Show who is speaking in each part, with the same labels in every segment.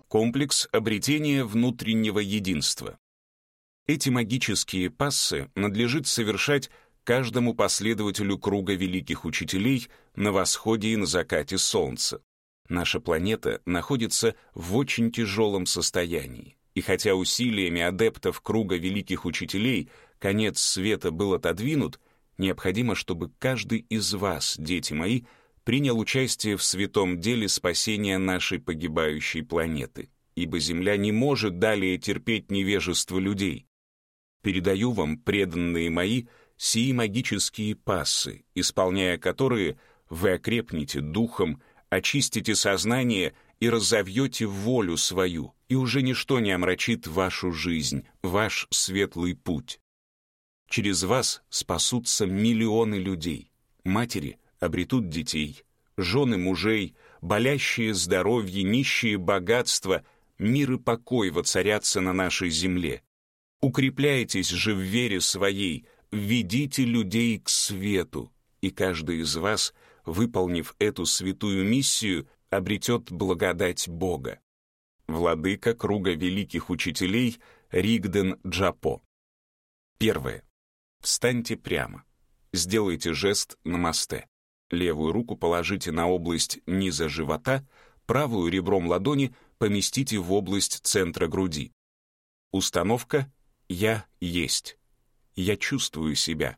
Speaker 1: Комплекс обретения внутреннего единства. Эти магические пассы надлежит совершать каждому последователю круга великих учителей на восходе и на закате солнца. Наша планета находится в очень тяжелом состоянии, и хотя усилиями адептов круга великих учителей конец света был отодвинут, необходимо, чтобы каждый из вас, дети мои, принял участие в святом деле спасения нашей погибающей планеты, ибо Земля не может далее терпеть невежество людей. Передаю вам, преданные мои, сии магические пассы, исполняя которые вы окрепнете духом, очистите сознание и разовьете волю свою, и уже ничто не омрачит вашу жизнь, ваш светлый путь. Через вас спасутся миллионы людей. Матери обретут детей, жены мужей, болящие здоровье, нищие богатства, мир и покой воцарятся на нашей земле. Укрепляйтесь же в вере своей, ведите людей к свету, и каждый из вас, выполнив эту святую миссию, обретет благодать Бога. Владыка круга великих учителей Ригден Джапо. Первое. Встаньте прямо. Сделайте жест намасте. Левую руку положите на область низа живота, правую ребром ладони поместите в область центра груди. Установка «Я есть». Я чувствую себя.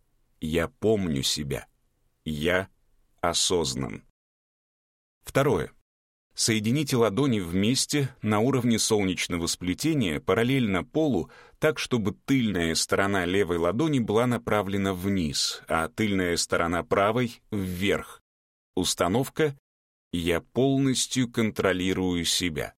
Speaker 1: Я помню себя. Я осознан. Второе. Соедините ладони вместе на уровне солнечного сплетения параллельно полу, так, чтобы тыльная сторона левой ладони была направлена вниз, а тыльная сторона правой — вверх. Установка «Я полностью контролирую себя».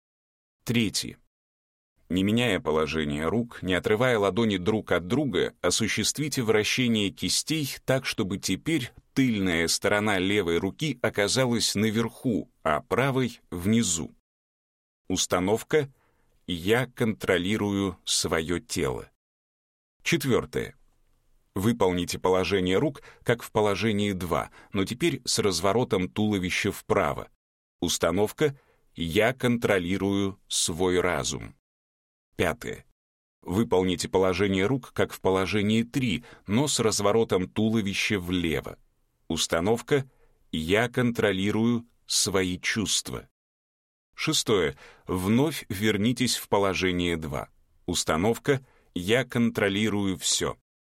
Speaker 1: Третье. Не меняя положение рук, не отрывая ладони друг от друга, осуществите вращение кистей так, чтобы теперь тыльная сторона левой руки оказалась наверху, а правой — внизу. Установка «Я контролирую свое тело». Четвертое. Выполните положение рук, как в положении 2, но теперь с разворотом туловища вправо. Установка «Я контролирую свой разум». Пятое. Выполните положение рук, как в положении 3, но с разворотом туловища влево. Установка «Я контролирую свои чувства». Шестое. Вновь вернитесь в положение 2. Установка «Я контролирую все».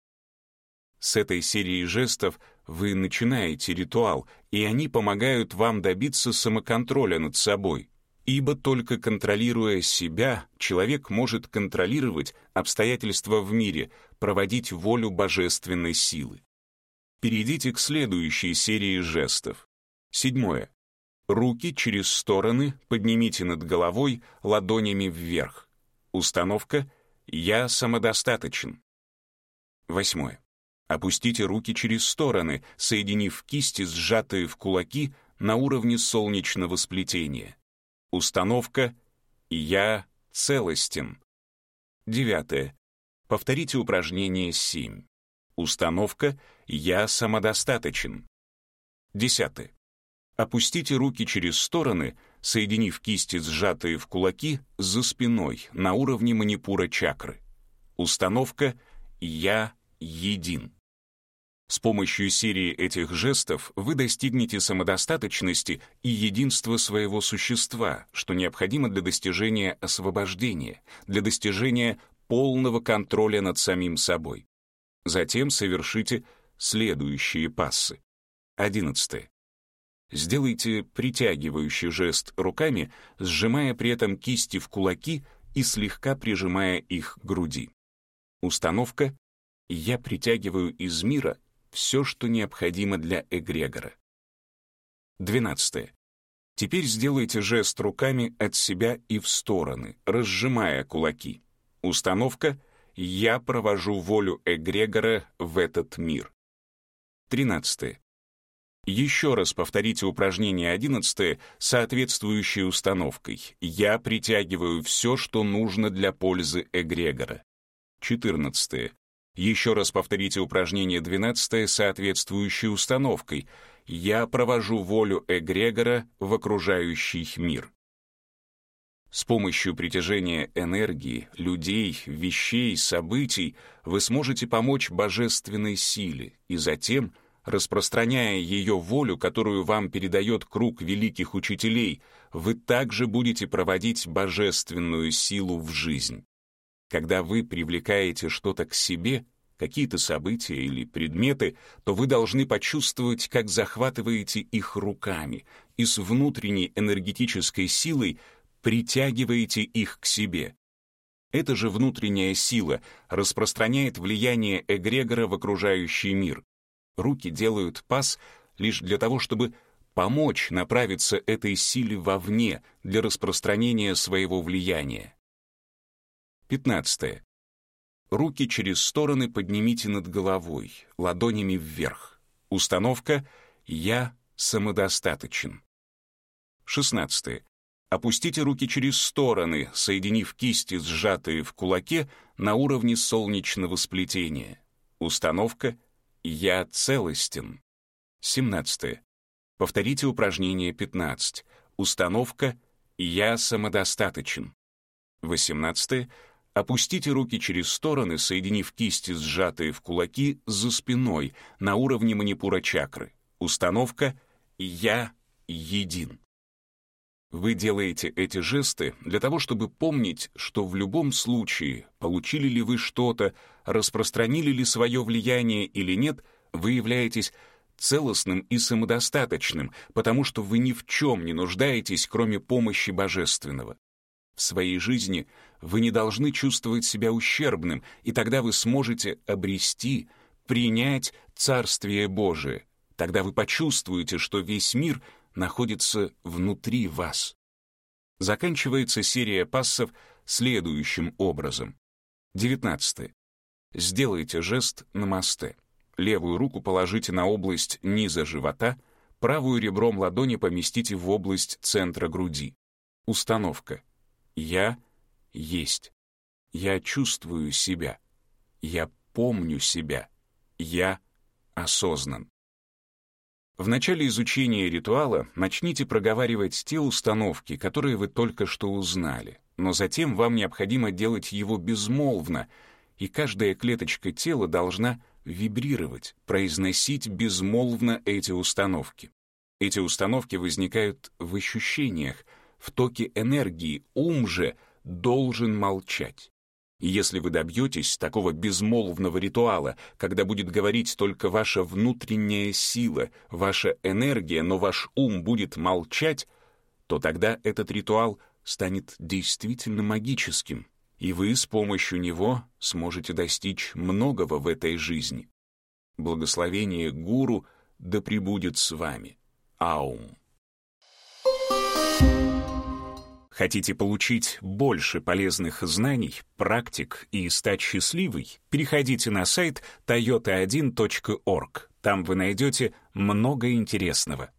Speaker 1: С этой серией жестов вы начинаете ритуал, и они помогают вам добиться самоконтроля над собой. Ибо только контролируя себя, человек может контролировать обстоятельства в мире, проводить волю божественной силы. Перейдите к следующей серии жестов. Седьмое. Руки через стороны поднимите над головой ладонями вверх. Установка «Я самодостаточен». Восьмое. Опустите руки через стороны, соединив кисти, сжатые в кулаки, на уровне солнечного сплетения. Установка «Я целостен». Девятое. Повторите упражнение 7. Установка «Я самодостаточен». Десятое. Опустите руки через стороны, соединив кисти, сжатые в кулаки, за спиной, на уровне манипура чакры. Установка «Я един». С помощью серии этих жестов вы достигнете самодостаточности и единства своего существа, что необходимо для достижения освобождения, для достижения полного контроля над самим собой. Затем совершите следующие пассы. 11. Сделайте притягивающий жест руками, сжимая при этом кисти в кулаки и слегка прижимая их к груди. Установка «Я притягиваю из мира все, что необходимо для эгрегора». 12. Теперь сделайте жест руками от себя и в стороны, разжимая кулаки. Установка «Я провожу волю эгрегора в этот мир». 13. Еще раз повторите упражнение 11, соответствующее установкой «Я притягиваю все, что нужно для пользы эгрегора». 14. Еще раз повторите упражнение 12, соответствующее установкой «Я провожу волю эгрегора в окружающий мир». С помощью притяжения энергии, людей, вещей, событий вы сможете помочь божественной силе и затем, распространяя ее волю, которую вам передает круг великих учителей, вы также будете проводить божественную силу в жизнь. Когда вы привлекаете что-то к себе, какие-то события или предметы, то вы должны почувствовать, как захватываете их руками и с внутренней энергетической силой притягиваете их к себе. Эта же внутренняя сила распространяет влияние эгрегора в окружающий мир. Руки делают пас лишь для того, чтобы помочь направиться этой силе вовне для распространения своего влияния. 15. Руки через стороны поднимите над головой, ладонями вверх. Установка «Я самодостаточен». 16. Опустите руки через стороны, соединив кисти, сжатые в кулаке, на уровне солнечного сплетения. Установка «Я целостен». 17. Повторите упражнение 15. Установка «Я самодостаточен». 18. Опустите руки через стороны, соединив кисти, сжатые в кулаки, за спиной, на уровне манипура-чакры. Установка «Я един». Вы делаете эти жесты для того, чтобы помнить, что в любом случае, получили ли вы что-то, распространили ли свое влияние или нет, вы являетесь целостным и самодостаточным, потому что вы ни в чем не нуждаетесь, кроме помощи Божественного. В своей жизни вы не должны чувствовать себя ущербным, и тогда вы сможете обрести, принять Царствие Божие. Тогда вы почувствуете, что весь мир находится внутри вас. Заканчивается серия пассов следующим образом. 19. Сделайте жест намасте. Левую руку положите на область низа живота, правую ребром ладони поместите в область центра груди. Установка. Я есть. Я чувствую себя. Я помню себя. Я осознан. В начале изучения ритуала начните проговаривать те установки, которые вы только что узнали, но затем вам необходимо делать его безмолвно, и каждая клеточка тела должна вибрировать, произносить безмолвно эти установки. Эти установки возникают в ощущениях, в токе энергии, ум же должен молчать. И если вы добьетесь такого безмолвного ритуала, когда будет говорить только ваша внутренняя сила, ваша энергия, но ваш ум будет молчать, то тогда этот ритуал станет действительно магическим, и вы с помощью него сможете достичь многого в этой жизни. Благословение Гуру да пребудет с вами. Аум. Хотите получить больше полезных знаний, практик и стать счастливой? Переходите на сайт toyota1.org. Там вы найдете много интересного.